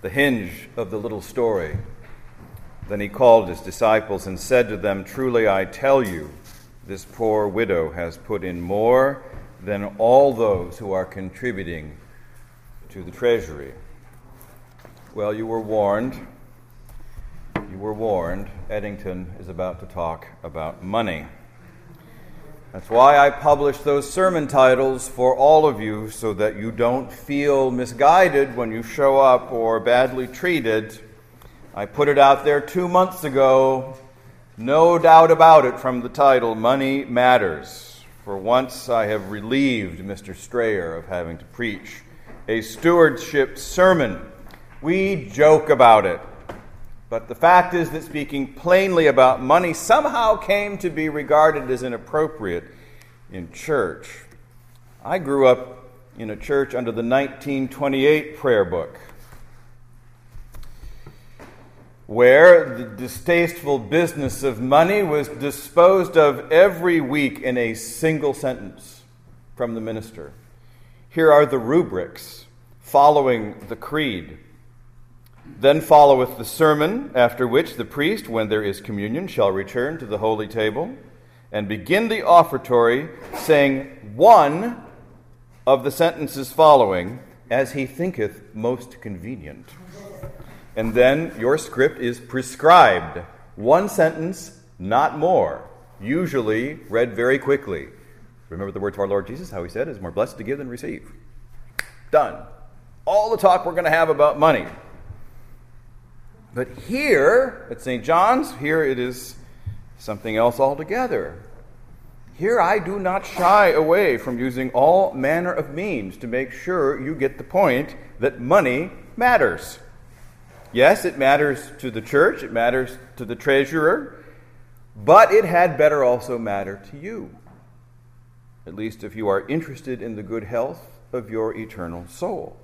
the hinge of the little story. Then he called his disciples and said to them, "Truly I tell you, this poor widow has put in more than all those who are contributing to the treasury." Well, you were warned. You were warned. Eddington is about to talk about money. That's why I publish those sermon titles for all of you, so that you don't feel misguided when you show up or badly treated. I put it out there 2 months ago. No doubt about it from the title, Money Matters. For once I have relieved Mr. Strayer of having to preach a stewardship sermon. We joke about it. But the fact is that speaking plainly about money somehow came to be regarded as inappropriate in church. I grew up in a church under the 1928 prayer book, where the distasteful business of money was disposed of every week in a single sentence from the minister. Here are the rubrics following the creed. Then followeth the sermon, after which the priest, when there is communion, shall return to the holy table and begin the offertory, saying one of the sentences following, as he thinketh most convenient. And then your script is prescribed. One sentence, not more. Usually read very quickly. Remember the words of our Lord Jesus, how he said, "It's more blessed to give than receive." Done. All the talk we're going to have about money. But here, at St. John's, here it is something else altogether. Here I do not shy away from using all manner of means to make sure you get the point that money matters. Yes, it matters to the church, it matters to the treasurer, but it had better also matter to you, at least if you are interested in the good health of your eternal soul.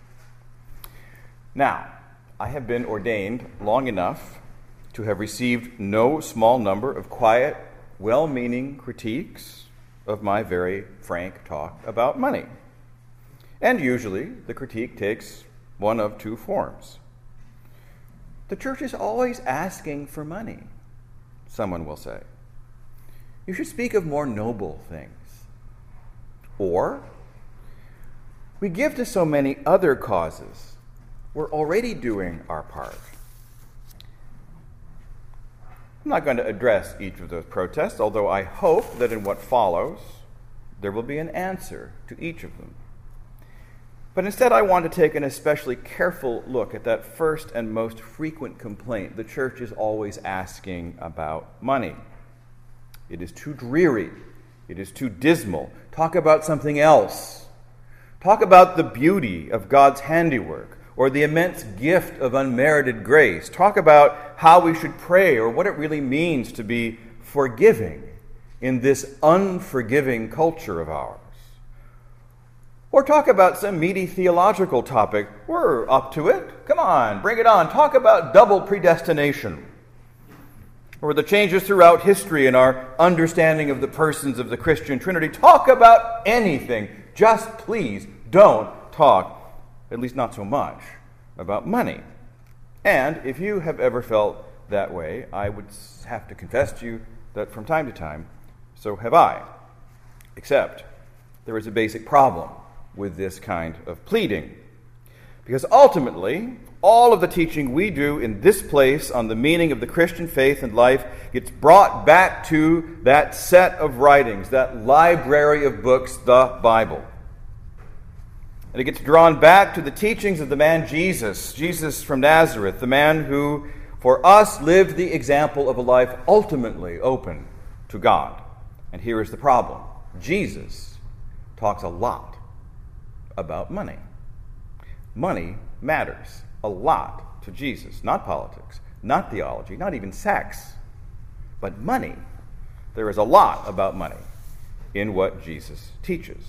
Now, I have been ordained long enough to have received no small number of quiet, well-meaning critiques of my very frank talk about money. And usually the critique takes one of two forms. The church is always asking for money, someone will say. You should speak of more noble things. Or, we give to so many other causes. We're already doing our part. I'm not going to address each of those protests, although I hope that in what follows, there will be an answer to each of them. But instead, I want to take an especially careful look at that first and most frequent complaint the church is always asking about money. It is too dreary. It is too dismal. Talk about something else. Talk about the beauty of God's handiwork or the immense gift of unmerited grace. Talk about how we should pray or what it really means to be forgiving in this unforgiving culture of ours. Or talk about some meaty theological topic. We're up to it. Come on, bring it on. Talk about double predestination. Or the changes throughout history in our understanding of the persons of the Christian Trinity. Talk about anything. Just please don't talk, at least not so much, about money. And if you have ever felt that way, I would have to confess to you that from time to time, so have I. Except there is a basic problem with this kind of pleading. Because ultimately, all of the teaching we do in this place on the meaning of the Christian faith and life gets brought back to that set of writings, that library of books, the Bible. And it gets drawn back to the teachings of the man Jesus from Nazareth, the man who, for us, lived the example of a life ultimately open to God. And here is the problem. Jesus talks a lot about money. Money matters a lot to Jesus, not politics, not theology, not even sex, but money. There is a lot about money in what Jesus teaches.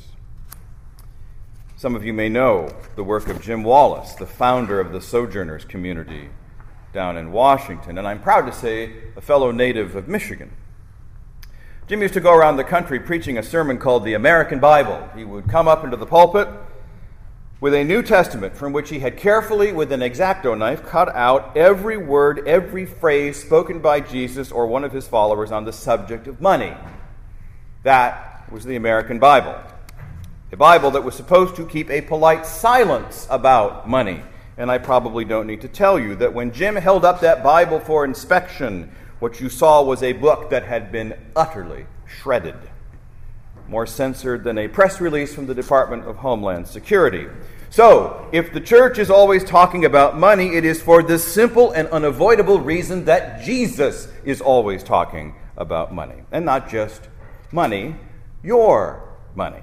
Some of you may know the work of Jim Wallis, the founder of the Sojourners community down in Washington, and I'm proud to say a fellow native of Michigan. Jim used to go around the country preaching a sermon called The American Bible. He would come up into the pulpit with a New Testament from which he had carefully, with an X-Acto knife, cut out every word, every phrase spoken by Jesus or one of his followers on the subject of money. That was the American Bible. A Bible that was supposed to keep a polite silence about money. And I probably don't need to tell you that when Jim held up that Bible for inspection, what you saw was a book that had been utterly shredded, more censored than a press release from the Department of Homeland Security. So, if the church is always talking about money, it is for the simple and unavoidable reason that Jesus is always talking about money. And not just money, your money.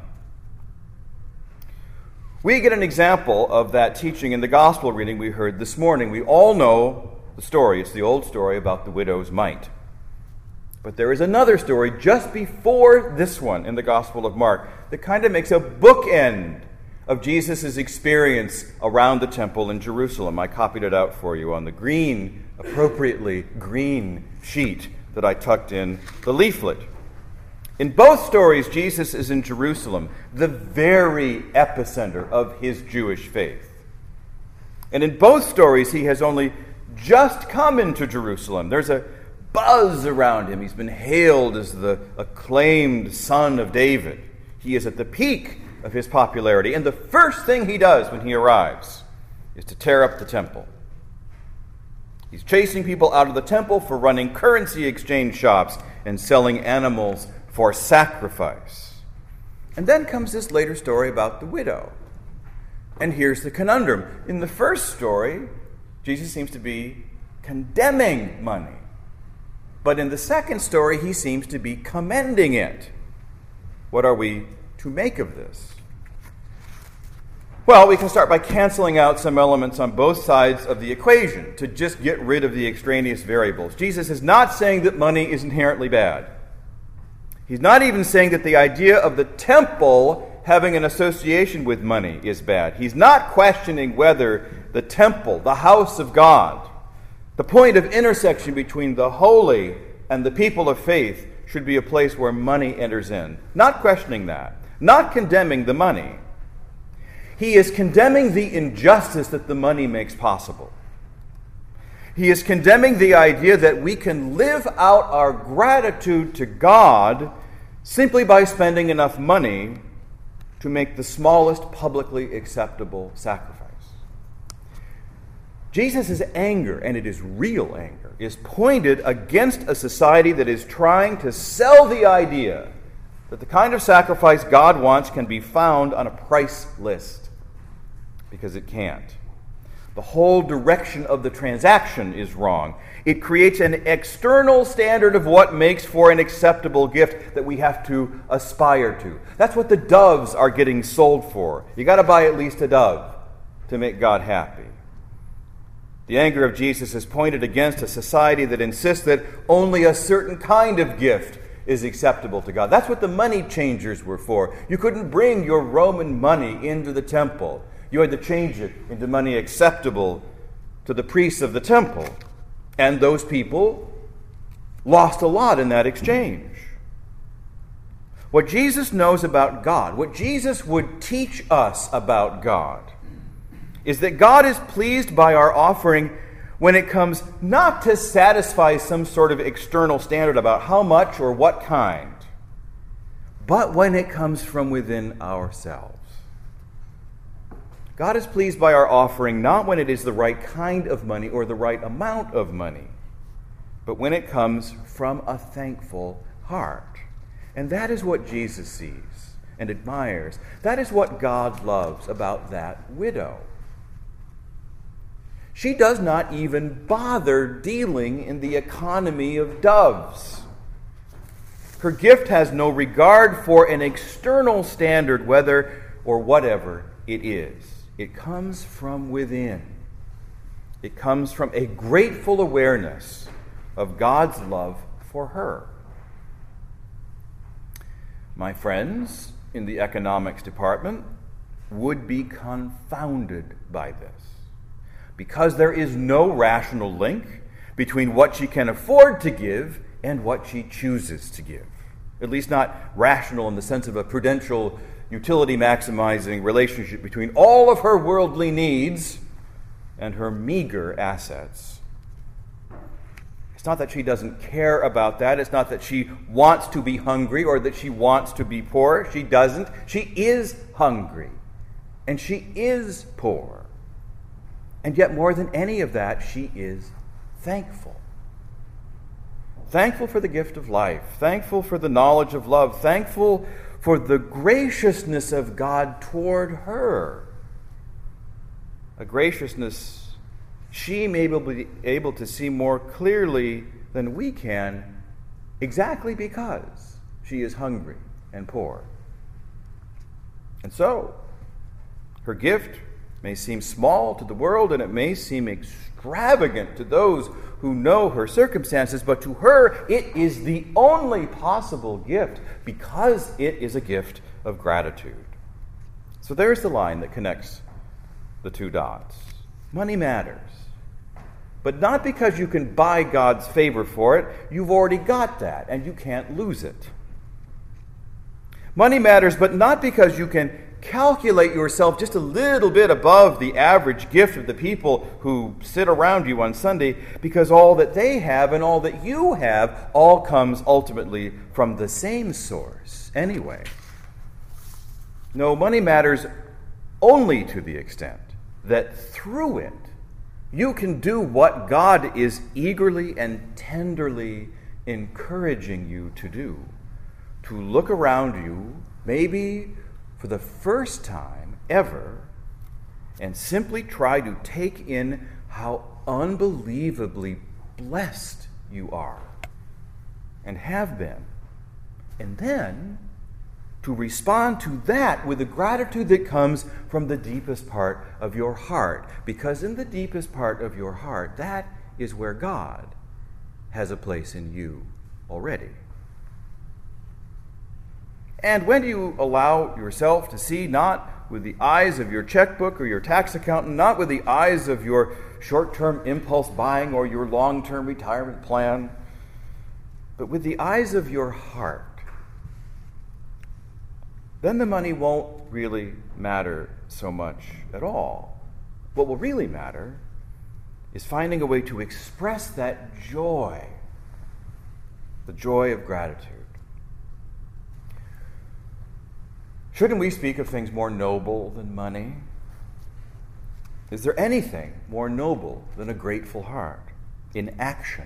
We get an example of that teaching in the gospel reading we heard this morning. We all know the story. It's the old story about the widow's mite. But there is another story just before this one in the Gospel of Mark that kind of makes a bookend of Jesus' experience around the temple in Jerusalem. I copied it out for you on the green, appropriately green sheet that I tucked in the leaflet. In both stories, Jesus is in Jerusalem, the very epicenter of his Jewish faith. And in both stories, he has only just come into Jerusalem. There's a buzz around him. He's been hailed as the acclaimed son of David. He is at the peak of his popularity. And the first thing he does when he arrives is to tear up the temple. He's chasing people out of the temple for running currency exchange shops and selling animals for sacrifice. And then comes this later story about the widow. And here's the conundrum. In the first story, Jesus seems to be condemning money. But in the second story, he seems to be commending it. What are we to make of this? Well, we can start by canceling out some elements on both sides of the equation to just get rid of the extraneous variables. Jesus is not saying that money is inherently bad. He's not even saying that the idea of the temple having an association with money is bad. He's not questioning whether the temple, the house of God, the point of intersection between the holy and the people of faith, should be a place where money enters in. Not questioning that. Not condemning the money. He is condemning the injustice that the money makes possible. He is condemning the idea that we can live out our gratitude to God simply by spending enough money to make the smallest publicly acceptable sacrifice. Jesus' anger, and it is real anger, is pointed against a society that is trying to sell the idea that the kind of sacrifice God wants can be found on a price list, because it can't. The whole direction of the transaction is wrong. It creates an external standard of what makes for an acceptable gift that we have to aspire to. That's what the doves are getting sold for. You got to buy at least a dove to make God happy. The anger of Jesus is pointed against a society that insists that only a certain kind of gift is acceptable to God. That's what the money changers were for. You couldn't bring your Roman money into the temple. You had to change it into money acceptable to the priests of the temple. And those people lost a lot in that exchange. What Jesus knows about God, what Jesus would teach us about God, is that God is pleased by our offering when it comes not to satisfy some sort of external standard about how much or what kind, but when it comes from within ourselves. God is pleased by our offering not when it is the right kind of money or the right amount of money, but when it comes from a thankful heart. And that is what Jesus sees and admires. That is what God loves about that widow. She does not even bother dealing in the economy of doves. Her gift has no regard for an external standard, whether or whatever it is. It comes from within. It comes from a grateful awareness of God's love for her. My friends in the economics department would be confounded by this, because there is no rational link between what she can afford to give and what she chooses to give. At least not rational in the sense of a prudential, utility-maximizing relationship between all of her worldly needs and her meager assets. It's not that she doesn't care about that. It's not that she wants to be hungry or that she wants to be poor. She doesn't. She is hungry, and she is poor. And yet, more than any of that, she is thankful. Thankful for the gift of life, thankful for the knowledge of love, thankful for the graciousness of God toward her. A graciousness she may be able to see more clearly than we can, exactly because she is hungry and poor. And so, her gift may seem small to the world, and it may seem extravagant to those who know her circumstances, but to her it is the only possible gift because it is a gift of gratitude. So there's the line that connects the two dots. Money matters, but not because you can buy God's favor for it. You've already got that, and you can't lose it. Money matters, but not because you can calculate yourself just a little bit above the average gift of the people who sit around you on Sunday, because all that they have and all that you have all comes ultimately from the same source anyway. No, money matters only to the extent that through it you can do what God is eagerly and tenderly encouraging you to do. To look around you, maybe for the first time ever, and simply try to take in how unbelievably blessed you are and have been. And then to respond to that with the gratitude that comes from the deepest part of your heart. Because in the deepest part of your heart, that is where God has a place in you already. And when you allow yourself to see not with the eyes of your checkbook or your tax accountant, not with the eyes of your short-term impulse buying or your long-term retirement plan, but with the eyes of your heart, then the money won't really matter so much at all. What will really matter is finding a way to express that joy, the joy of gratitude. Shouldn't we speak of things more noble than money? Is there anything more noble than a grateful heart in action?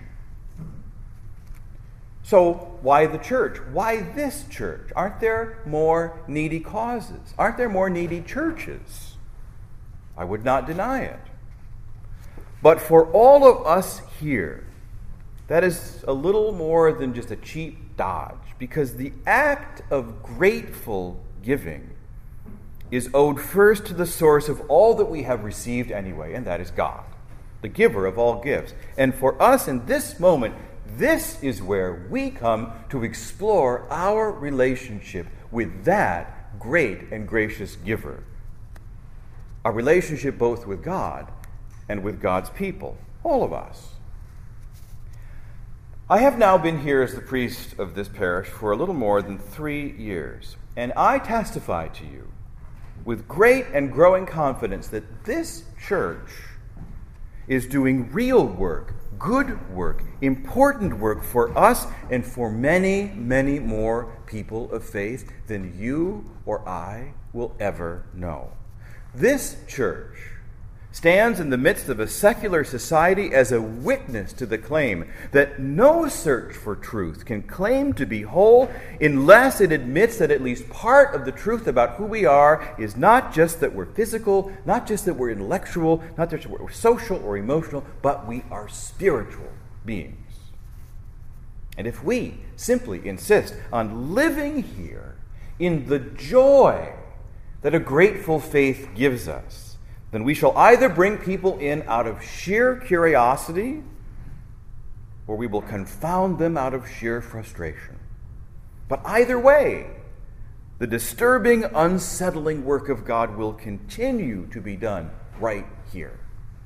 So why the church? Why this church? Aren't there more needy causes? Aren't there more needy churches? I would not deny it. But for all of us here, that is a little more than just a cheap dodge, because the act of grateful giving is owed first to the source of all that we have received anyway, and that is God, the giver of all gifts. And for us in this moment, this is where we come to explore our relationship with that great and gracious giver. Our relationship both with God and with God's people, all of us. I have now been here as the priest of this parish for a little more than 3 years, and I testify to you with great and growing confidence that this church is doing real work, good work, important work for us and for many, many more people of faith than you or I will ever know. This church stands in the midst of a secular society as a witness to the claim that no search for truth can claim to be whole unless it admits that at least part of the truth about who we are is not just that we're physical, not just that we're intellectual, not just that we're social or emotional, but we are spiritual beings. And if we simply insist on living here in the joy that a grateful faith gives us, then we shall either bring people in out of sheer curiosity, or we will confound them out of sheer frustration. But either way, the disturbing, unsettling work of God will continue to be done right here.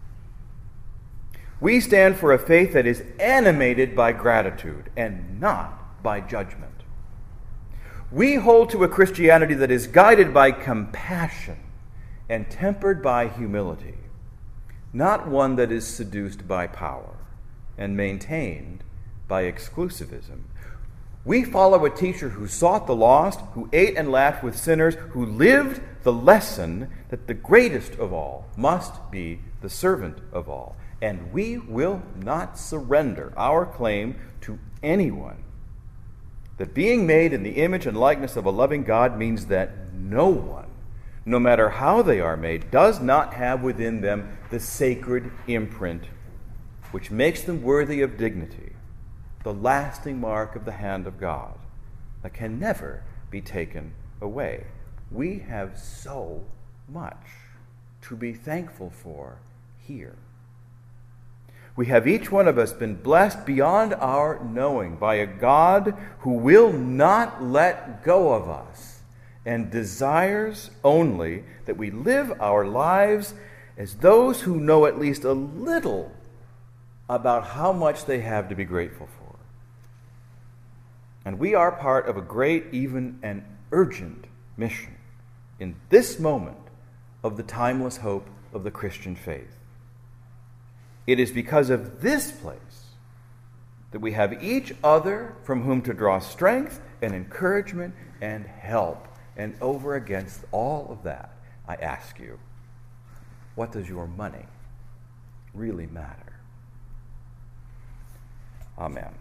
We stand for a faith that is animated by gratitude and not by judgment. We hold to a Christianity that is guided by compassion and tempered by humility, not one that is seduced by power and maintained by exclusivism. We follow a teacher who sought the lost, who ate and laughed with sinners, who lived the lesson that the greatest of all must be the servant of all. And we will not surrender our claim to anyone that being made in the image and likeness of a loving God means that no one, no matter how they are made, does not have within them the sacred imprint which makes them worthy of dignity, the lasting mark of the hand of God that can never be taken away. We have so much to be thankful for here. We have each one of us been blessed beyond our knowing by a God who will not let go of us and desires only that we live our lives as those who know at least a little about how much they have to be grateful for. And we are part of a great, even an urgent mission in this moment of the timeless hope of the Christian faith. It is because of this place that we have each other from whom to draw strength and encouragement and help. And over against all of that, I ask you, what does your money really matter? Amen.